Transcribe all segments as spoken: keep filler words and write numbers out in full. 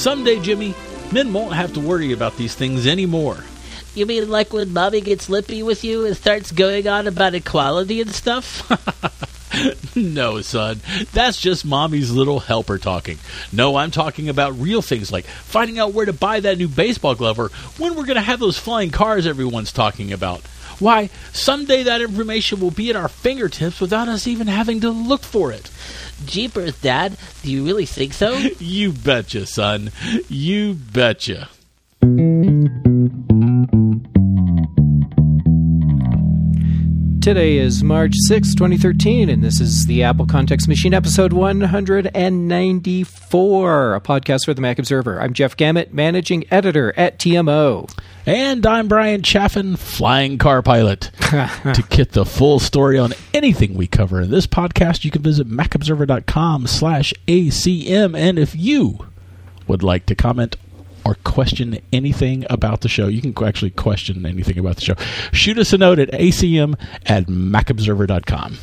Someday, Jimmy, men won't have to worry about these things anymore. You mean like when mommy gets lippy with you and starts going on about equality and stuff? No, son. That's just mommy's little helper talking. No, I'm talking about real things like finding out where to buy that new baseball glove or when we're going to have those flying cars everyone's talking about. Why, someday that information will be at our fingertips without us even having to look for it. Jeepers, Dad. Do you really think so? You betcha, son. You betcha. Today is March sixth, twenty thirteen, and this is the Apple Context Machine, episode one ninety-four, a podcast for the Mac Observer. I'm Jeff Gamet, managing editor at T M O. And I'm Brian Chaffin, flying car pilot. To get the full story on anything we cover in this podcast, you can visit macobserver.com slash ACM. And if you would like to comment or question anything about the show, you can actually question anything about the show, shoot us a note at acm at macobserver dot com.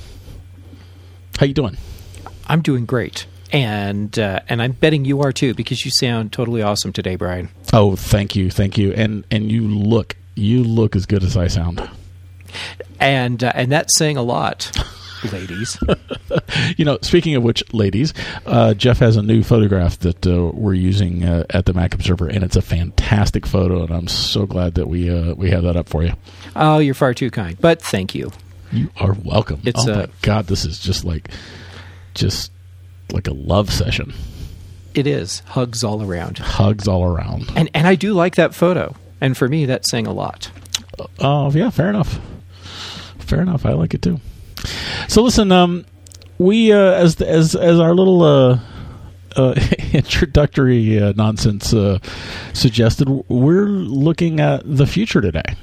How you doing? I'm doing great. And uh, and I'm betting you are too, because you sound totally awesome today, Brian. Oh, thank you, thank you. And and you look you look as good as I sound. And uh, and that's saying a lot, ladies. You know, speaking of which, ladies, uh, Jeff has a new photograph that uh, we're using uh, at the Mac Observer, and it's a fantastic photo, and I'm so glad that we uh, we have that up for you. Oh, you're far too kind, but thank you. You are welcome. It's oh a, my God, this is just like just like a love session. It is. Hugs all around. Hugs all around. And and I do like that photo, and for me, that's saying a lot. Oh, uh, yeah, fair enough. Fair enough. I like it too. So listen, um, we uh, as as as our little uh, uh, introductory uh, nonsense uh, suggested, we're looking at the future today.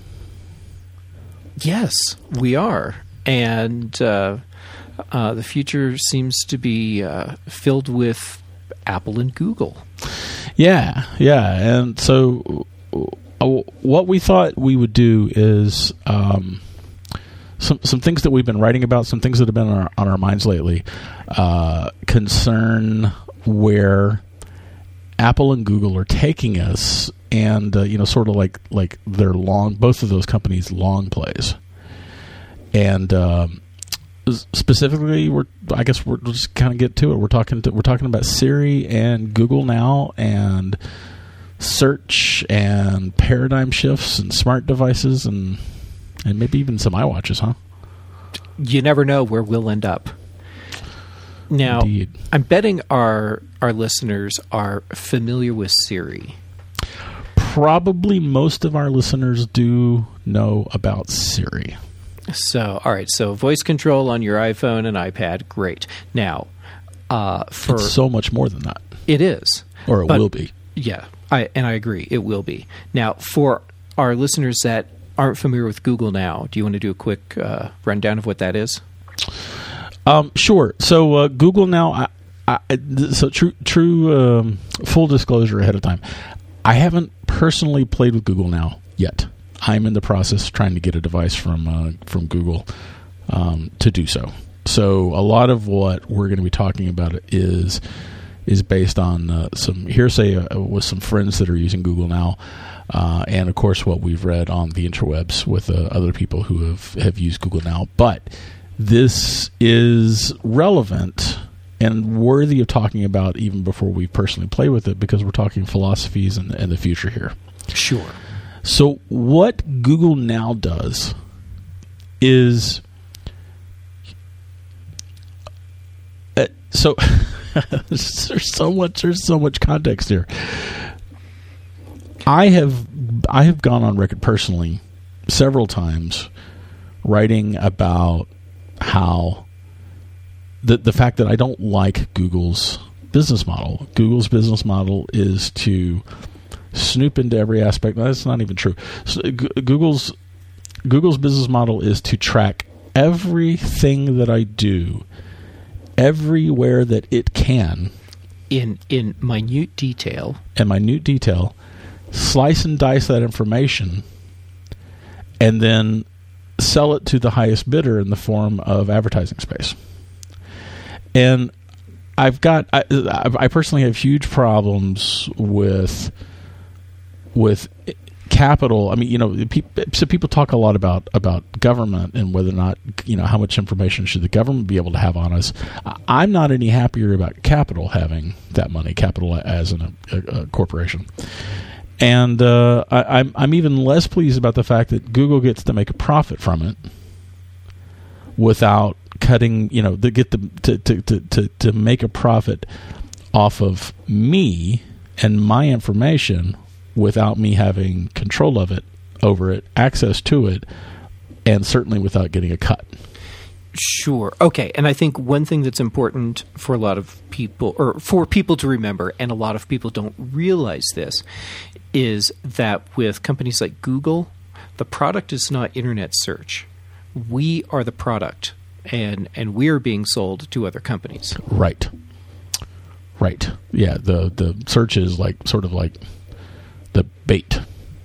Yes, we are, and uh, uh, the future seems to be uh, filled with Apple and Google. Yeah, yeah, and so uh, what we thought we would do is. Um, Some some things that we've been writing about, some things that have been on our, on our minds lately, uh, concern where Apple and Google are taking us, and uh, you know, sort of like like their long, both of those companies' long plays, and um, specifically, we're I guess we're we'll just kind of get to it. We're talking to, we're talking about Siri and Google Now and search and paradigm shifts and smart devices and. And maybe even some iWatches, huh? You never know where we'll end up. Now, Indeed. I'm betting our our listeners are familiar with Siri. Probably most of our listeners do know about Siri. So, all right. So, voice control on your iPhone and iPad, great. Now, uh, for it's so much more than that. It is, or it but, will be. Yeah, I and I agree. It will be. Now, for our listeners that aren't familiar with Google Now, do you want to do a quick uh, rundown of what that is? Um, sure. So uh, Google Now, I, I, so true, true um, full disclosure ahead of time, I haven't personally played with Google Now yet. I'm in the process of trying to get a device from uh, from Google um, to do so. So a lot of what we're going to be talking about is is based on uh, some hearsay uh, with some friends that are using Google Now. Uh, and, of course, what we've read on the interwebs with uh, other people who have, have used Google Now. But this is relevant and worthy of talking about even before we personally play with it, because we're talking philosophies and, and the future here. Sure. So what Google Now does is... Uh, so there's so much there's so much context here. I have I have gone on record personally several times writing about how the the fact that I don't like Google's business model. Google's business model is to snoop into every aspect. That's not even true. So Google's Google's business model is to track everything that I do everywhere that it can in in minute detail. In minute detail. Slice and dice that information, and then sell it to the highest bidder in the form of advertising space. And I've got I, I personally have huge problems with with capital. I mean, you know, people, so people talk a lot about about government and whether or not, you know, how much information should the government be able to have on us. I'm not any happier about capital having that money, capital as in a, a, a corporation. And uh, I, I'm I'm even less pleased about the fact that Google gets to make a profit from it without cutting, you know, they get the, to, to, to, to, to make a profit off of me and my information without me having control of it, over it, access to it, and certainly without getting a cut. Sure. Okay. And I think one thing that's important for a lot of people, or for people to remember, and a lot of people don't realize this, is that with companies like Google, the product is not internet search. We are the product, and and we're being sold to other companies. Right. Right. Yeah. The the search is like sort of like the bait.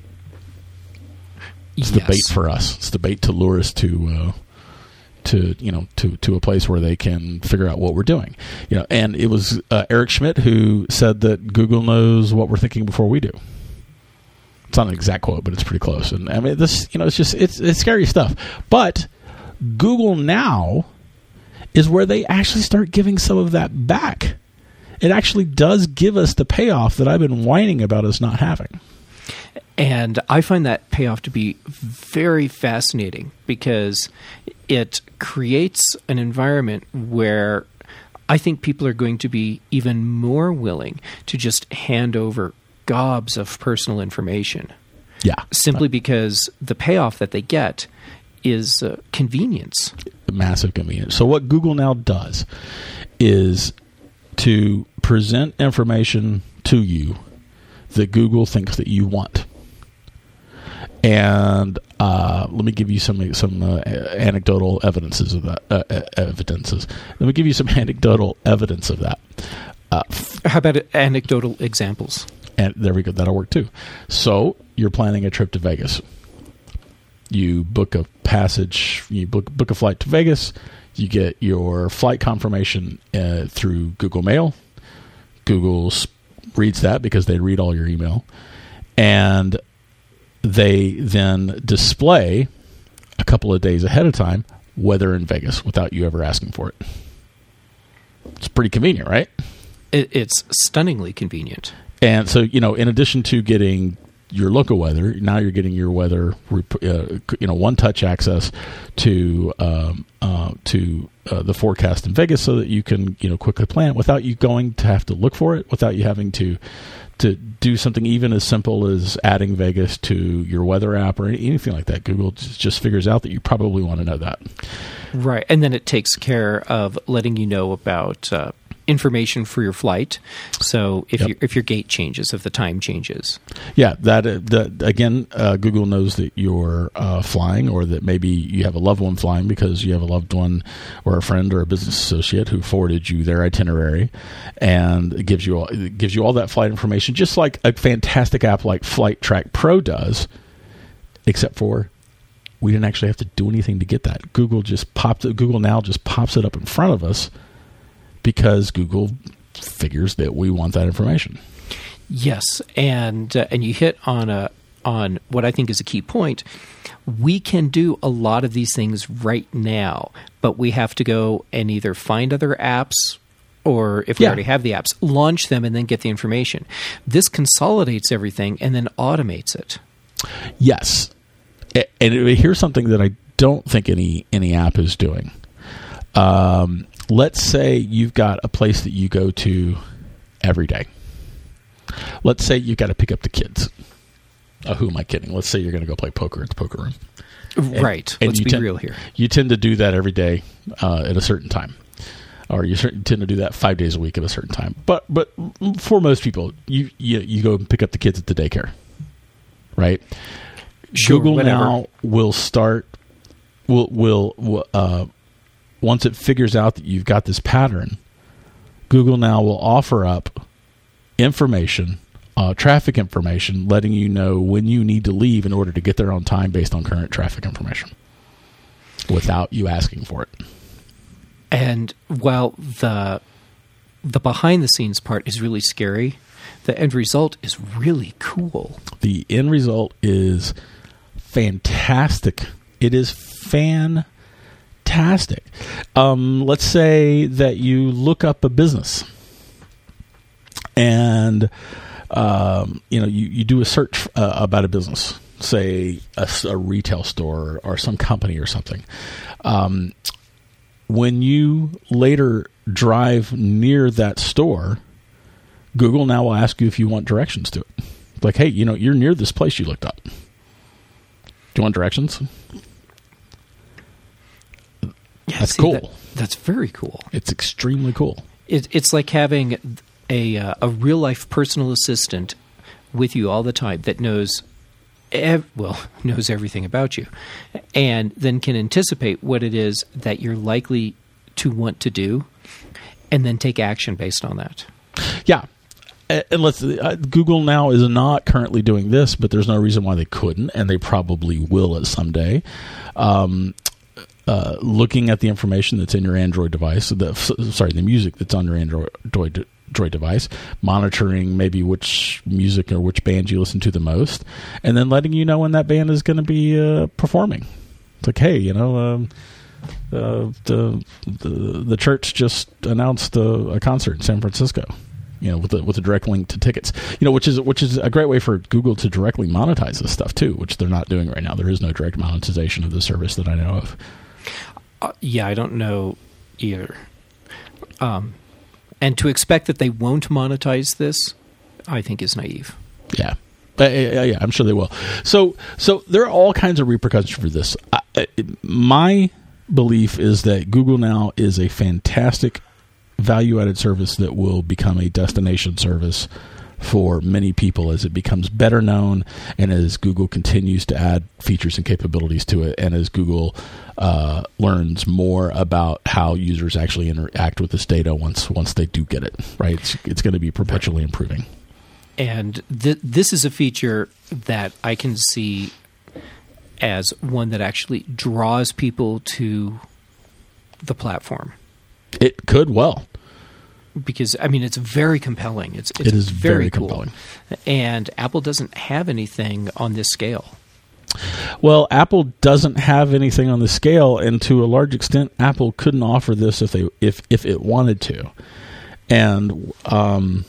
It's Yes. the bait for us. It's the bait to lure us to uh, to you know to to a place where they can figure out what we're doing. You know, and it was uh, Eric Schmidt who said that Google knows what we're thinking before we do. It's not an exact quote, but it's pretty close. And I mean, this, you know, it's just it's it's scary stuff. But Google Now is where they actually start giving some of that back. It actually does give us the payoff that I've been whining about us not having. And I find that payoff to be very fascinating because it creates an environment where I think people are going to be even more willing to just hand over gobs of personal information. Yeah. Simply because the payoff that they get is uh, convenience. Massive convenience. So what Google Now does is to present information to you that Google thinks that you want. And uh, let me give you some some uh, anecdotal evidences of that. Uh, evidences. Let me give you some anecdotal evidence of that. Uh, How about anecdotal examples? And there we go. That'll work too. So you're planning a trip to Vegas. You book a passage. You book book a flight to Vegas. You get your flight confirmation uh, through Google Mail. Google reads that because they read all your email, and they then display a couple of days ahead of time weather in Vegas without you ever asking for it. It's pretty convenient, right? It, it's stunningly convenient. And so, you know, in addition to getting your local weather, now you're getting your weather, uh, you know, one-touch access to um, uh, to uh, the forecast in Vegas, so that you can, you know, quickly plan it without you going to have to look for it, without you having to to do something even as simple as adding Vegas to your weather app or anything like that. Google just, just figures out that you probably want to know that. Right, and then it takes care of letting you know about uh, information for your flight. So if Yep. your if your gate changes, if the time changes. Yeah, that uh, that again, uh, Google knows that you're uh, flying, or that maybe you have a loved one flying because you have a loved one or a friend or a business associate who forwarded you their itinerary, and it gives you all, it gives you all that flight information, just like a fantastic app like Flight Track Pro does, except for we didn't actually have to do anything to get that. Google just popped it. Google Now just pops it up in front of us, because Google figures that we want that information. Yes, and uh, and you hit on a on what I think is a key point. We can do a lot of these things right now, but we have to go and either find other apps, or if we Yeah. already have the apps, launch them and then get the information. This consolidates everything and then automates it. Yes. A- And here's something that I don't think any any app is doing. Um, let's say you've got a place that you go to every day. Let's say you've got to pick up the kids. Uh, who am I kidding? Let's say you're going to go play poker at the poker room. Right. and Let's you be tend- real here. You tend to do that every day uh, at a certain time. Or you cer- tend to do that five days a week at a certain time. But but for most people, you you, you go and pick up the kids at the daycare, right? Sure, Google whatever. Now will start, will, will, will uh, once it figures out that you've got this pattern, Google Now will offer up information, uh, traffic information, letting you know when you need to leave in order to get there on time based on current traffic information, without you asking for it. And while the the behind the scenes part is really scary. The end result is really cool. The end result is fantastic. It is fantastic. Um, let's say that you look up a business and um, you know you, you do a search uh, about a business, say a, a retail store or some company or something. Um, when you later drive near that store, Google now will ask you if you want directions to it. Like, hey, you know, you're near this place you looked up. Do you want directions? Yeah, that's see, cool. That, that's very cool. It's extremely cool. It, it's like having a uh, a real life personal assistant with you all the time that knows, ev- well, knows everything about you, and then can anticipate what it is that you're likely to want to do, and then take action based on that. Yeah. And let's, uh, Google now is not currently doing this, but there's no reason why they couldn't, and they probably will at some day. Um, uh, looking at the information that's in your Android device, the, sorry, the music that's on your Android, Android, Android device, monitoring maybe which music or which band you listen to the most, and then letting you know when that band is going to be uh, performing. It's like, hey, you know, um, uh, the, the the church just announced a, a concert in San Francisco. You know, with a, with a direct link to tickets, you know, which is which is a great way for Google to directly monetize this stuff too, which they're not doing right now. There is no direct monetization of the service that I know of. Uh, yeah, I don't know either. Um, and to expect that they won't monetize this, I think is naive. Yeah. Uh, yeah, yeah, I'm sure they will. So, so there are all kinds of repercussions for this. I, I, my belief is that Google now is a fantastic value-added service that will become a destination service for many people as it becomes better known, and as Google continues to add features and capabilities to it, and as Google uh, learns more about how users actually interact with this data once once they do get it. Right, it's, it's going to be perpetually improving. And th- this is a feature that I can see as one that actually draws people to the platform. It could well. Because, I mean, it's very compelling. It's, it's it is very, very cool. compelling. And Apple doesn't have anything on this scale. Well, Apple doesn't have anything on the scale, and to a large extent, Apple couldn't offer this if they if if it wanted to. And um,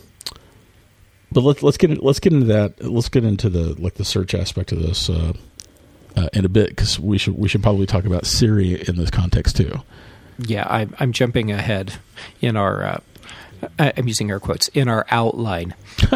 but let's let's get let's get into that. Let's get into the like the search aspect of this uh, uh, in a bit, because we should we should probably talk about Siri in this context too. Yeah, I, I'm jumping ahead in our. Uh, I'm using air quotes in our outline.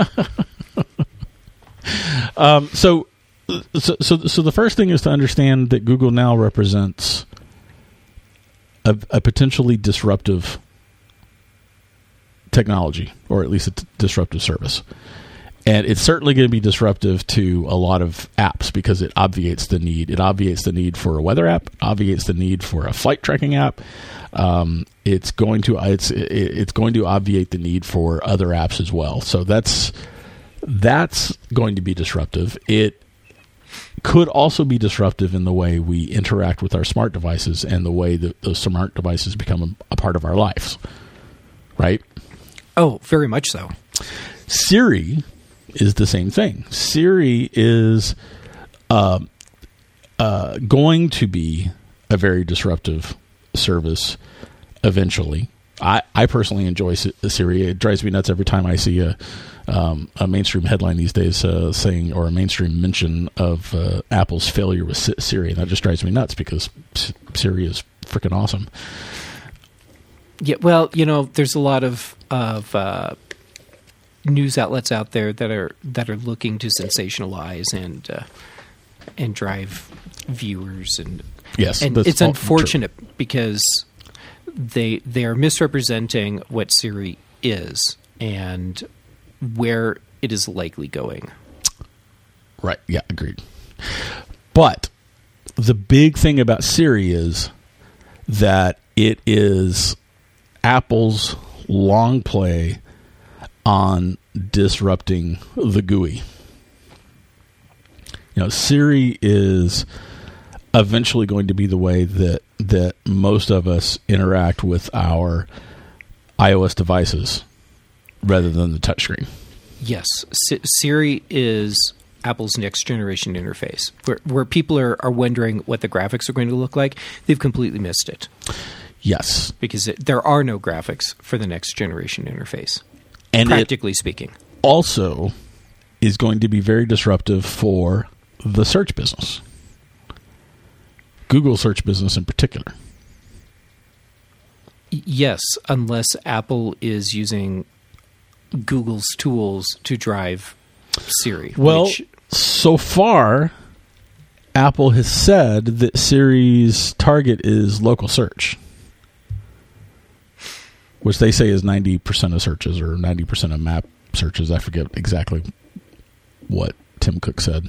um, so, so, so, so the first thing is to understand that Google now represents a, a potentially disruptive technology, or at least a t- disruptive service. And it's certainly going to be disruptive to a lot of apps because it obviates the need. It obviates the need for a weather app, obviates the need for a flight tracking app. Um, it's going to it's it's going to obviate the need for other apps as well. So that's that's going to be disruptive. It could also be disruptive in the way we interact with our smart devices and the way that those smart devices become a, a part of our lives. Right? Oh, very much so. Siri is the same thing. Siri is uh, uh, going to be a very disruptive service eventually. I, I personally enjoy Siri. It drives me nuts every time I see a um, a mainstream headline these days uh, saying, or a mainstream mention of uh, Apple's failure with Siri, and that just drives me nuts because Siri is freaking awesome. Yeah, well, you know, there's a lot of of uh, news outlets out there that are that are looking to sensationalize and uh, and drive viewers, and yes, and it's unfortunate true. because they they are misrepresenting what Siri is and where it is likely going. Right. Yeah, agreed. But the big thing about Siri is that it is Apple's long play on disrupting the G U I. You know, Siri is eventually going to be the way that that most of us interact with our iOS devices rather than the touchscreen. Yes, S- Siri is Apple's next generation interface. Where, where people are, are wondering what the graphics are going to look like, they've completely missed it. Yes. Because it, there are no graphics for the next generation interface, and practically speaking. Also is going to be very disruptive for the search business. Google search business in particular. Y- yes, unless Apple is using Google's tools to drive Siri. Well, which, so far, Apple has said that Siri's target is local search, which they say is ninety percent of searches or ninety percent of map searches. I forget exactly what Tim Cook said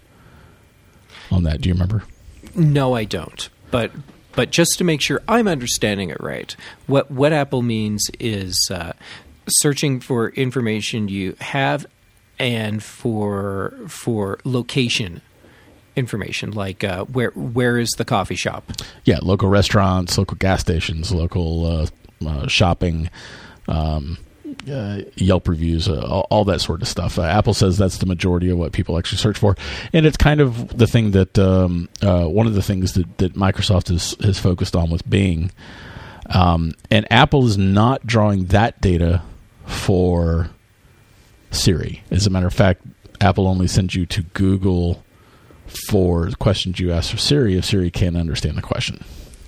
on that. Do you remember? No, I don't. But but just to make sure I'm understanding it right, what what Apple means is uh, searching for information you have and for for location information, like uh, where where is the coffee shop? Yeah, local restaurants, local gas stations, local uh, uh, shopping, um, uh, Yelp reviews, uh, all, all that sort of stuff. Uh, Apple says that's the majority of what people actually search for, and it's kind of the thing that um, uh, one of the things that, that Microsoft has has focused on with Bing, um, and Apple is not drawing that data for Siri. As a matter of fact, Apple only sends you to Google for questions you ask for Siri if Siri can't understand the question.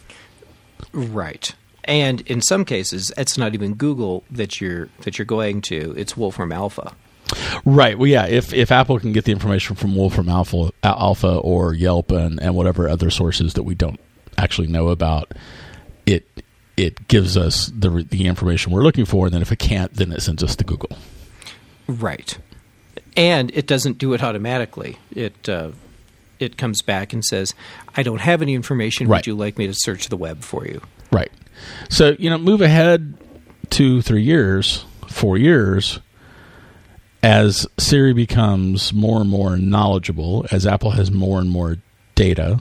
Right. And in some cases, it's not even Google that you're that you're going to. It's Wolfram Alpha. Right. Well, yeah. If if Apple can get the information from Wolfram Alpha, Alpha or Yelp and, and whatever other sources that we don't actually know about, it it gives us the the information we're looking for. And then if it can't, then it sends us to Google. Right. And it doesn't do it automatically. It uh, it comes back and says, "I don't have any information. Right. Would you like me to search the web for you?" Right. So, you know, move ahead two, three years, four years, as Siri becomes more and more knowledgeable, as Apple has more and more data,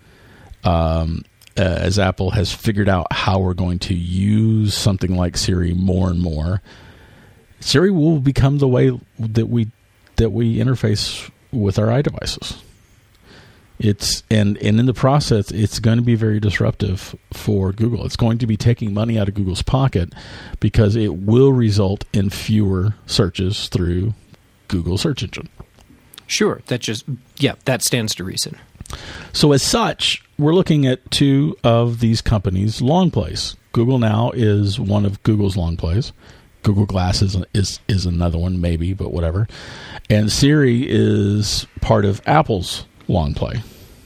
um, uh, as Apple has figured out how we're going to use something like Siri more and more, Siri will become the way that we that we interface with our iDevices. It's and, and in the process, it's going to be very disruptive for Google. It's going to be taking money out of Google's pocket because it will result in fewer searches through Google search engine. Sure, that just yeah, that stands to reason. So as such, we're looking at two of these companies' long plays. Google Now is one of Google's long plays. Google Glass is, is is another one, maybe, but whatever. And Siri is part of Apple's long play.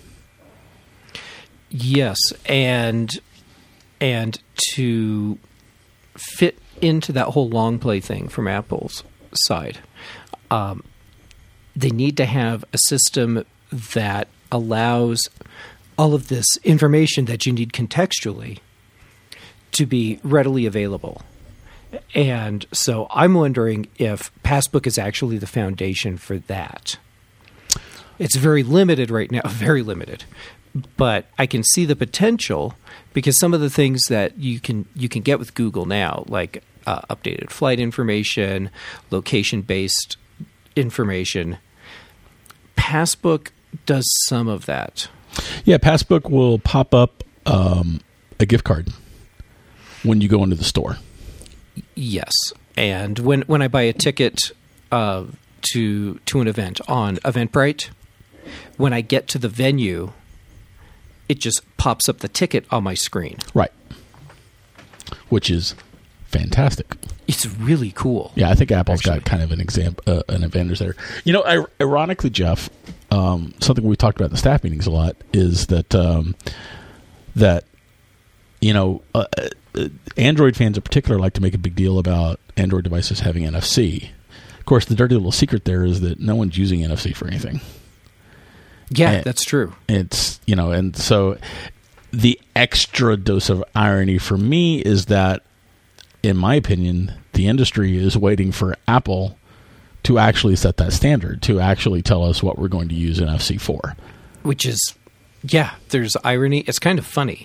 Yes, and and to fit into that whole long play thing from Apple's side, um, they need to have a system that allows all of this information that you need contextually to be readily available. And so I'm wondering if Passbook is actually the foundation for that. It's very limited right now, very limited. But I can see the potential because some of the things that you can you can get with Google now, like uh, updated flight information, location-based information, Passbook does some of that. Yeah, Passbook will pop up um, a gift card when you go into the store. Yes, and when when I buy a ticket uh, to to an event on Eventbrite, when I get to the venue, it just pops up the ticket on my screen. Right, which is fantastic. It's really cool. Yeah, I think Apple's Actually. got kind of an example, uh, an advantage there. You know, I, ironically, Jeff, um, something we talked about in the staff meetings a lot is that um, that you know, uh, uh, Android fans in particular like to make a big deal about Android devices having N F C. Of course, the dirty little secret there is that no one's using N F C for anything. Yeah, And that's true. It's, you know, and so the extra dose of irony for me is that, in my opinion, the industry is waiting for Apple to actually set that standard, to actually tell us what we're going to use N F C for. Which is, yeah, there's irony. It's kind of funny.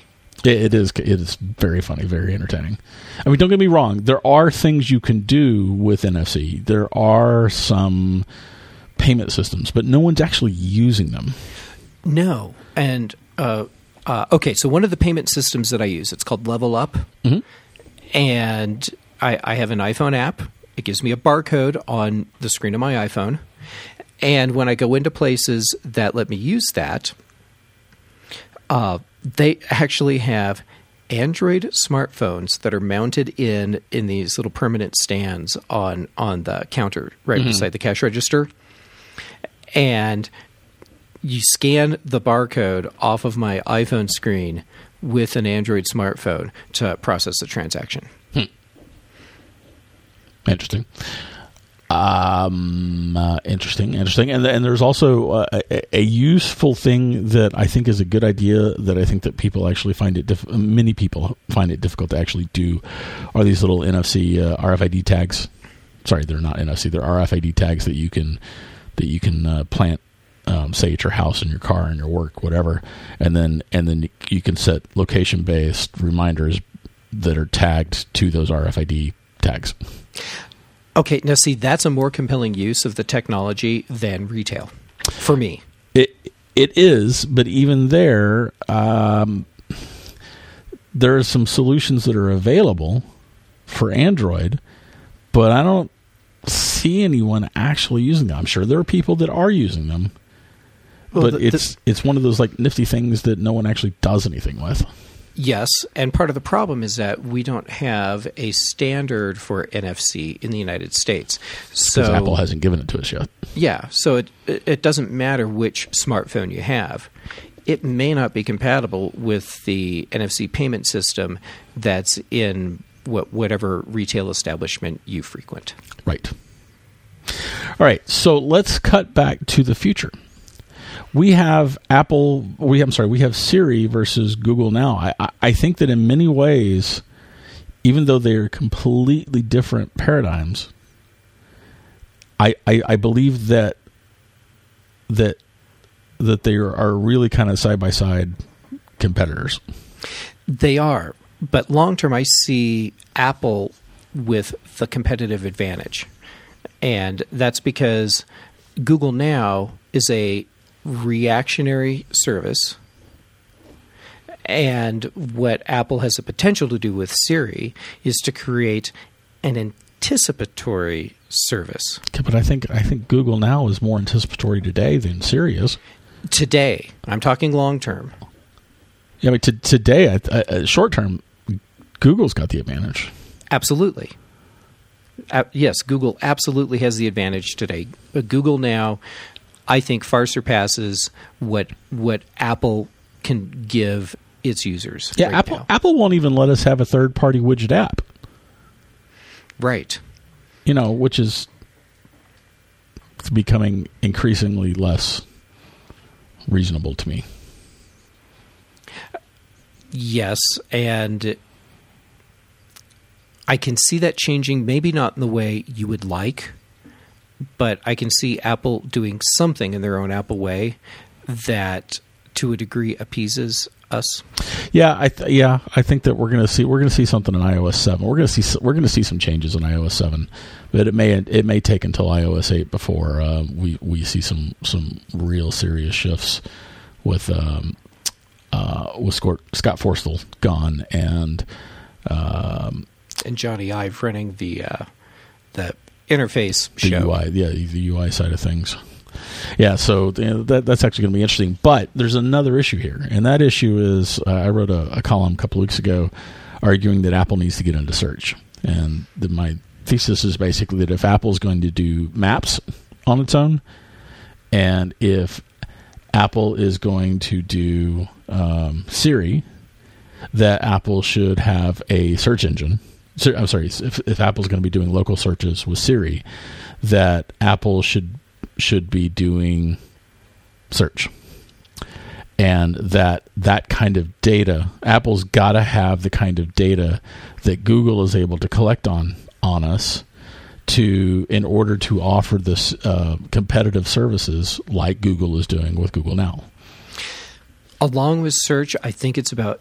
It, it is. It is very funny, very entertaining. I mean, don't get me wrong. There are things you can do with N F C. There are some payment systems, but no one's actually using them. No. And uh, uh, okay, so one of the payment systems that I use, it's called Level Up, mm-hmm. and I, I have an iPhone app. It gives me a barcode on the screen of my iPhone, and when I go into places that let me use that, uh, they actually have Android smartphones that are mounted in in these little permanent stands on on the counter right mm-hmm. beside the cash register, and you scan the barcode off of my iPhone screen with an Android smartphone to process the transaction. Hmm. Interesting. Um, uh, interesting, interesting. And, and there's also uh, a, a useful thing that I think is a good idea that I think that people actually find it, diff- many people find it difficult to actually do, are these little N F C uh, R F I D tags. Sorry, they're not N F C, they're R F I D tags that you can, that you can uh, plant, um, say at your house, in your car, in your work, whatever. And then, and then you can set location-based reminders that are tagged to those R F I D tags. Okay, now see, that's a more compelling use of the technology than retail, for me. It it is, but even there, um, there are some solutions that are available for Android, but I don't see anyone actually using them. I'm sure there are people that are using them, well, but the, it's the, it's one of those like nifty things that no one actually does anything with. Yes, and part of the problem is that we don't have a standard for N F C in the United States. So because Apple hasn't given it to us yet. Yeah, so it it doesn't matter which smartphone you have. It may not be compatible with the N F C payment system that's in what, whatever retail establishment you frequent. Right. All right, so let's cut back to the future. We have Apple. We I'm sorry. We have Siri versus Google Now. I, I think that in many ways, even though they are completely different paradigms, I, I I believe that that that they are, are really kind of side by side competitors. They are, but long term, I see Apple with the competitive advantage, and that's because Google Now is a reactionary service, and what Apple has the potential to do with Siri is to create an anticipatory service. Okay, but I think I think Google Now is more anticipatory today than Siri is. Today, I'm talking long term. Yeah, I mean, to, today, uh, uh, short term, Google's got the advantage. Absolutely. Uh, yes, Google absolutely has the advantage today. But Google Now, I think, far surpasses what what Apple can give its users. Yeah, right Apple now. Apple won't even let us have a third party widget app. Right. You know, which is becoming increasingly less reasonable to me. Yes, and I can see that changing, maybe not in the way you would like, but I can see Apple doing something in their own Apple way that, to a degree, appeases us. Yeah, I th- yeah, I think that we're going to see we're going to see something in iOS seven. We're going to see we're going to see some changes in iOS seven, but it may it may take until iOS eight before uh, we we see some some real serious shifts with um, uh, with Scott, Scott Forstall gone and um, and Johnny Ive running the uh, the interface the show. U I, yeah, the U I side of things. Yeah, so you know, that that's actually going to be interesting. But there's another issue here, and that issue is uh, I wrote a, a column a couple of weeks ago arguing that Apple needs to get into search, and the, my thesis is basically that if Apple's going to do Maps on its own, and if Apple is going to do um, Siri, that Apple should have a search engine. So, I'm sorry, if, if Apple's going to be doing local searches with Siri, that Apple should should be doing search. And that that kind of data, Apple's got to have the kind of data that Google is able to collect on on us to in order to offer this uh, competitive services like Google is doing with Google Now. Along with search, I think it's about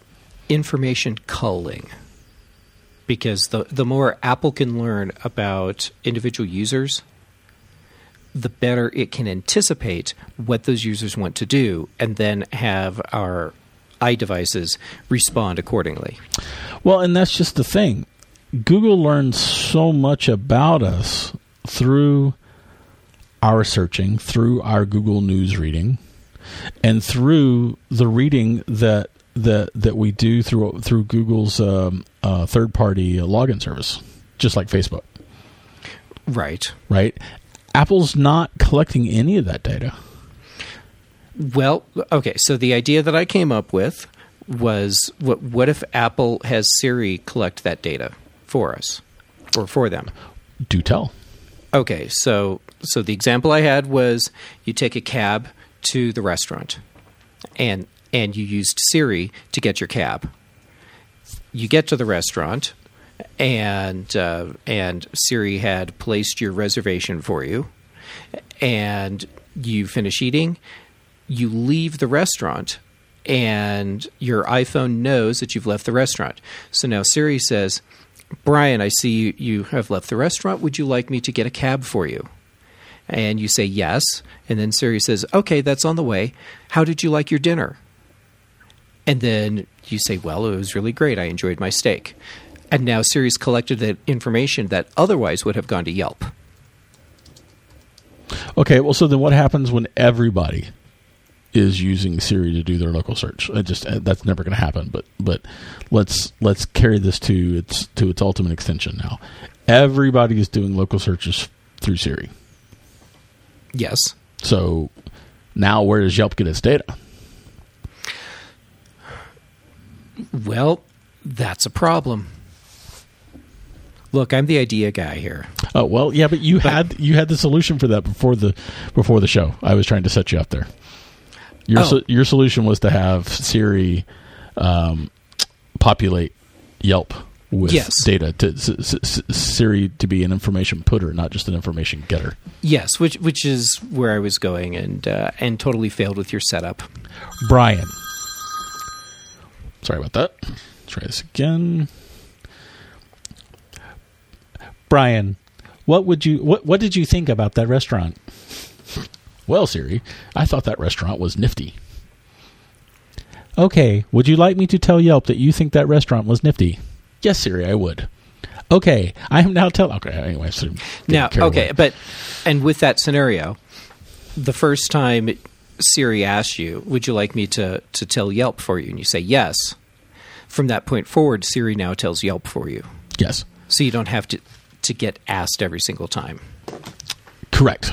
information culling. Because the the more Apple can learn about individual users, the better it can anticipate what those users want to do and then have our iDevices respond accordingly. Well, and that's just the thing. Google learns so much about us through our searching, through our Google News reading, and through the reading that that that we do through through Google's um, uh, third-party login service, just like Facebook. Right. Right. Apple's not collecting any of that data. Well, okay. So the idea that I came up with was, what, what if Apple has Siri collect that data for us or for them? Do tell. Okay. So so the example I had was you take a cab to the restaurant, and and you used Siri to get your cab. You get to the restaurant, and uh, and Siri had placed your reservation for you, and you finish eating. You leave the restaurant, and your iPhone knows that you've left the restaurant. So now Siri says, Brian, I see you, you have left the restaurant. Would you like me to get a cab for you? And you say yes, and then Siri says, okay, that's on the way. How did you like your dinner? And then you say, well, it was really great. I enjoyed my steak. And now Siri's collected that information that otherwise would have gone to Yelp. Okay, well, so then what happens when everybody is using Siri to do their local search? It just that's never going to happen. But but let's let's carry this to its to its ultimate extension now. Everybody is doing local searches through Siri. Yes. So now where does Yelp get its data? Well, that's a problem. Look, I'm the idea guy here. Oh well, yeah, but you but, had you had the solution for that before the before the show. I was trying to set you up there. Your oh. so, your solution was to have Siri um, populate Yelp with yes. data to s- s- Siri to be an information putter, not just an information getter. Yes, which which is where I was going, and uh, and totally failed with your setup, Brian. Sorry about that. Let's try this again. Brian, what would you what what did you think about that restaurant? Well, Siri, I thought that restaurant was nifty. Okay, would you like me to tell Yelp that you think that restaurant was nifty? Yes, Siri, I would. Okay, I am now telling. Okay, anyway, so now okay, but and with that scenario, the first time Siri asks you, "Would you like me to to tell Yelp for you?" and you say yes. From that point forward, Siri now tells Yelp for you. Yes. So you don't have to to get asked every single time. Correct.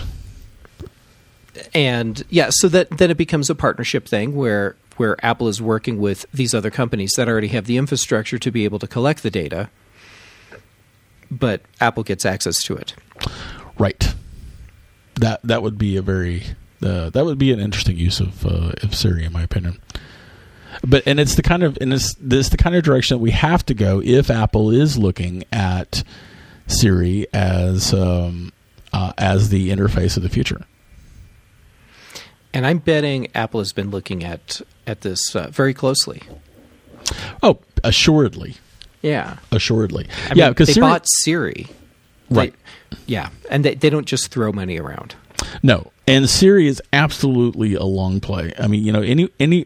And yeah, so that then it becomes a partnership thing where where Apple is working with these other companies that already have the infrastructure to be able to collect the data, but Apple gets access to it. Right. That that would be a very uh, that would be an interesting use of uh, of Siri, in my opinion. But and it's the kind of and it's this the kind of direction that we have to go if Apple is looking at Siri as um, uh, as the interface of the future. And I'm betting Apple has been looking at at this uh, very closely. Oh, assuredly. Yeah, assuredly. I yeah, mean, because they Siri, bought Siri, right? They, yeah, and they they don't just throw money around. No, and Siri is absolutely a long play. I mean, you know, any any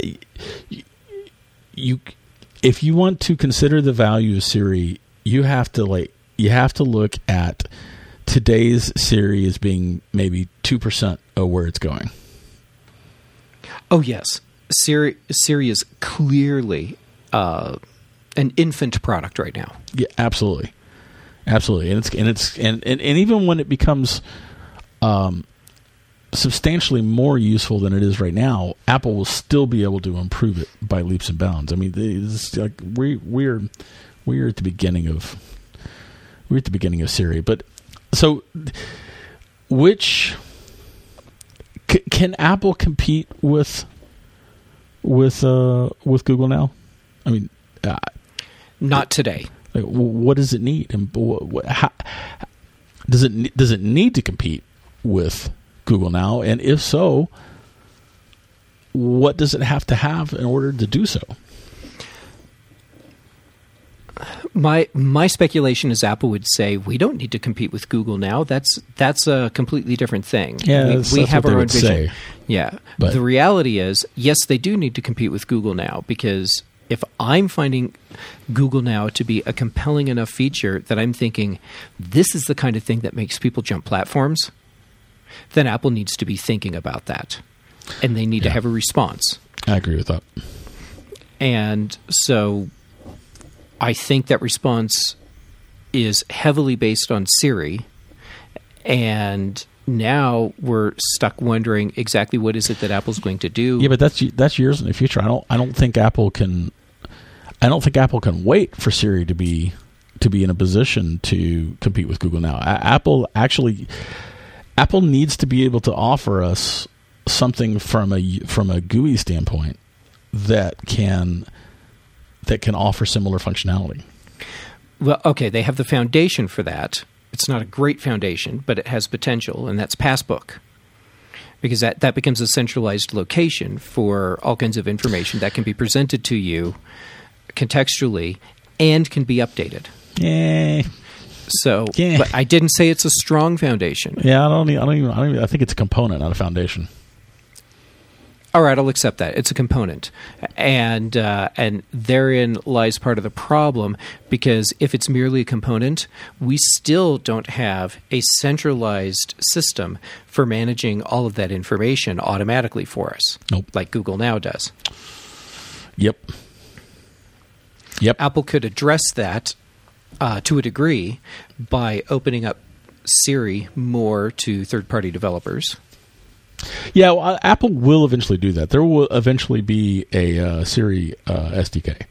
you if you want to consider the value of Siri, you have to like you have to look at today's Siri as being maybe two percent of where it's going. Oh yes, Siri Siri is clearly uh, an infant product right now. Yeah, absolutely, absolutely, and it's and it's and and, and even when it becomes um, substantially more useful than it is right now, Apple will still be able to improve it by leaps and bounds. I mean, it's like we we're we're at the beginning of we're at the beginning of Siri, but so which. C- can Apple compete with with uh, with Google now? I mean, uh, not today. Like, what does it need, and what, what, how, does it does it need to compete with Google now? And if so, what does it have to have in order to do so? My my speculation is Apple would say we don't need to compete with Google now. That's that's a completely different thing. Yeah, we, that's, we that's have what our they own would vision. say. Yeah, But- the reality is, yes, they do need to compete with Google now, because if I'm finding Google Now to be a compelling enough feature that I'm thinking this is the kind of thing that makes people jump platforms, then Apple needs to be thinking about that, and they need Yeah. to have a response. I agree with that. And so I think that response is heavily based on Siri, and now we're stuck wondering exactly what is it that Apple's going to do. Yeah, but that's that's years in the future. I don't I don't think Apple can I don't think Apple can wait for Siri to be to be in a position to compete with Google Now. A- Apple actually Apple needs to be able to offer us something from a from a G U I standpoint that can that can offer similar functionality. Well, okay, they have the foundation for that. It's not a great foundation, but it has potential, and that's Passbook. Because that, that becomes a centralized location for all kinds of information that can be presented to you contextually and can be updated. Yeah, So, Yeah. but I didn't say it's a strong foundation. yeah. I don't. e- I don't even. I don't. Even, I think it's a component, not a foundation. All right, I'll accept that. It's a component, and uh, and therein lies part of the problem, because if it's merely a component, we still don't have a centralized system for managing all of that information automatically for us, Nope. like Google Now does. Yep. Yep. Apple could address that uh, to a degree by opening up Siri more to third-party developers. Yeah, well, uh, Apple will eventually do that. There will eventually be a uh, Siri uh, S D K.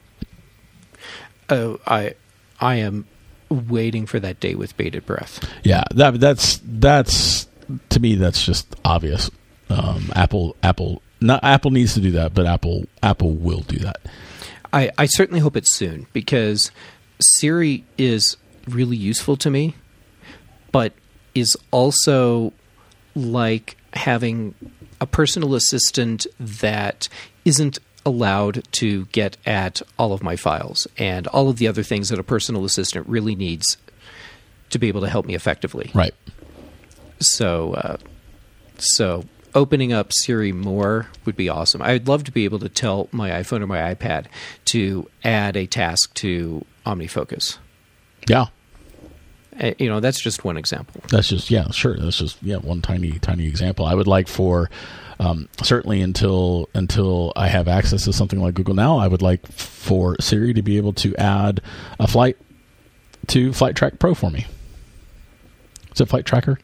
Oh, I, I am waiting for that day with bated breath. Yeah, that that's that's to me that's just obvious. Um, Apple Apple not Apple needs to do that, but Apple Apple will do that. I, I certainly hope it's soon, because Siri is really useful to me, but is also like having a personal assistant that isn't allowed to get at all of my files and all of the other things that a personal assistant really needs to be able to help me effectively. Right. So, uh, so opening up Siri more would be awesome. I'd love to be able to tell my iPhone or my iPad to add a task to OmniFocus. Yeah. Uh, you know, that's just one example. That's just yeah, sure. That's just yeah, one tiny tiny example. I would like for um, certainly until until I have access to something like Google Now, I would like for Siri to be able to add a flight to Flight Track Pro for me. Is it Flight Tracker?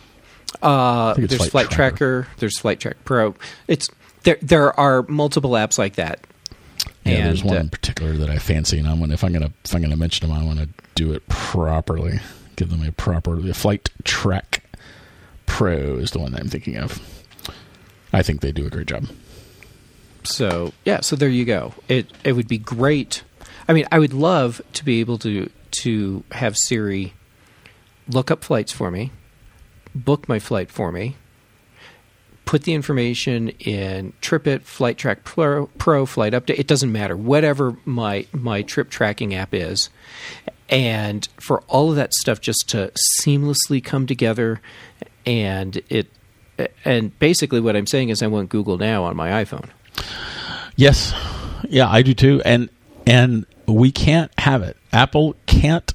Uh, think it's there's Flight Flight Tracker. Tracker. There's Flight Track Pro. It's there. There are multiple apps like that. Yeah, and, there's one uh, in particular that I fancy, and I want if I'm gonna if I'm gonna mention them, I want to do it properly. Give them a proper the Flight Track Pro is the one that I'm thinking of. I think they do a great job. So yeah, so there you go. It it would be great. I mean, I would love to be able to to have Siri look up flights for me, book my flight for me, put the information in TripIt, Flight Track Pro, Pro, Flight Update. It doesn't matter, whatever my my trip tracking app is, and for all of that stuff just to seamlessly come together, and it. And basically, what I'm saying is, I want Google Now on my iPhone. Yes, yeah, I do too, and and we can't have it. Apple can't.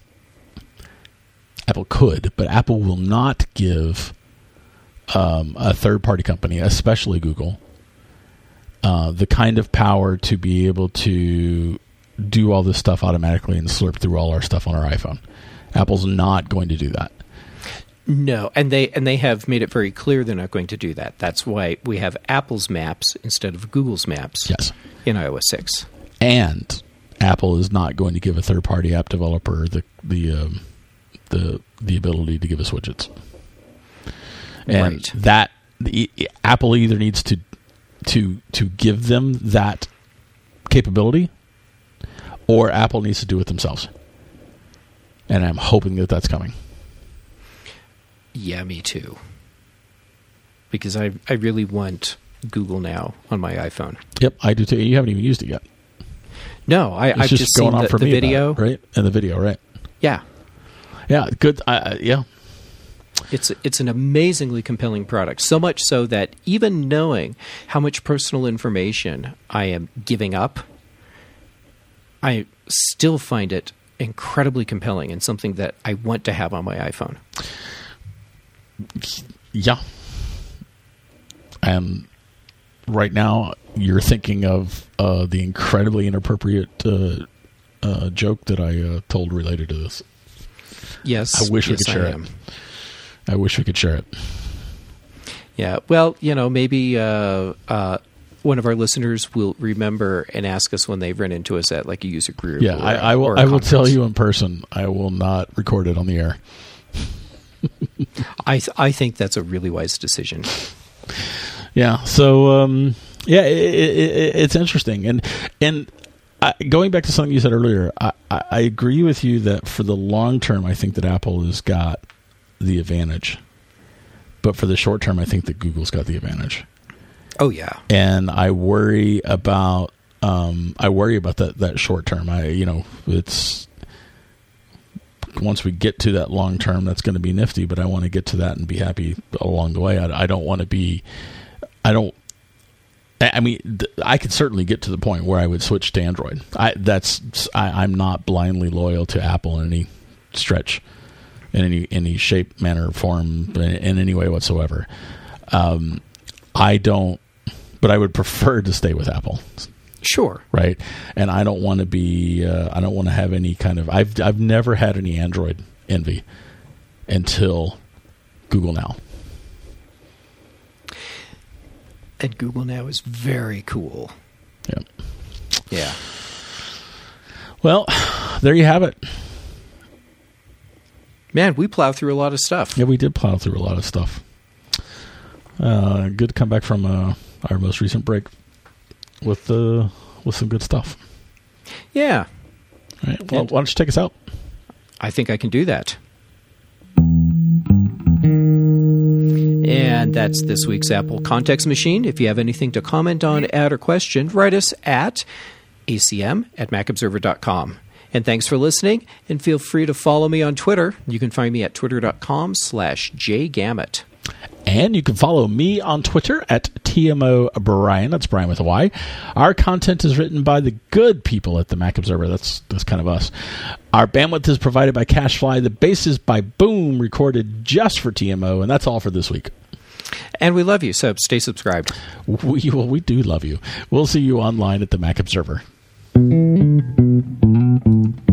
Apple could, but Apple will not give um, a third-party company, especially Google, uh, the kind of power to be able to do all this stuff automatically and slurp through all our stuff on our iPhone. Apple's not going to do that. No, and they and they have made it very clear they're not going to do that. That's why we have Apple's Maps instead of Google's Maps Yes. in iOS six. And Apple is not going to give a third-party app developer the the um, the the ability to give us widgets. And Right. that the, Apple either needs to to to give them that capability, or Apple needs to do it themselves. And I'm hoping that that's coming. Yeah, me too. Because I I really want Google Now on my iPhone. Yep, I do too. You haven't even used it yet. No, I, It's I've just, just going seen on the, for the me about video. it, right? And the video, right? Yeah. Yeah, good. Uh, yeah. It's it's an amazingly compelling product, so much so that even knowing how much personal information I am giving up, I still find it incredibly compelling and something that I want to have on my iPhone. Yeah. And right now, you're thinking of uh, the incredibly inappropriate uh, uh, joke that I uh, told related to this. Yes. I wish we yes, could share I it. am. I wish we could share it. Yeah. Well, you know, maybe uh, uh, one of our listeners will remember and ask us when they've run into us at like a user group. Yeah, or, I, I will. or a I will conference. tell you in person. I will not record it on the air. I th- I think that's a really wise decision. Yeah. So um, yeah, it, it, it, it's interesting, and and I, going back to something you said earlier, I, I, I agree with you that for the long term, I think that Apple has got the advantage, but for the short term, I think that Google's got the advantage. Oh yeah, And I worry about um, I worry about that that short term. I you know it's. Once we get to that long term, that's going to be nifty, but I want to get to that and be happy along the way. I, I don't want to be, I don't, I mean, th- I could certainly get to the point where I would switch to Android. I, that's, I, I'm not blindly loyal to Apple in any stretch, in any, any shape, manner, form, in, in any way whatsoever. Um, I don't, but I would prefer to stay with Apple. sure. Right, and I don't want to be. Uh, I don't want to have any kind of. I've I've never had any Android envy until Google Now. And Google Now is very cool. Yeah. Yeah. Well, there you have it. Man, we plow through a lot of stuff. Yeah, we did plow through a lot of stuff. Uh, good to come back from uh, our most recent break with uh, with some good stuff. Yeah. All right. Well, why don't you take us out? I think I can do that. And that's this week's Apple Context Machine. If you have anything to comment on, add, or question, write us at A C M at mac observer dot com. And thanks for listening, and feel free to follow me on Twitter. You can find me at twitter.com slash jgamut. And you can follow me on Twitter at T M O Brian. That's Brian with a Y. Our content is written by the good people at the Mac Observer. That's that's kind of us. Our bandwidth is provided by CacheFly. The bass is by Boom, recorded just for T M O. And that's all for this week. And we love you, so stay subscribed. We, well, we do love you. We'll see you online at the Mac Observer.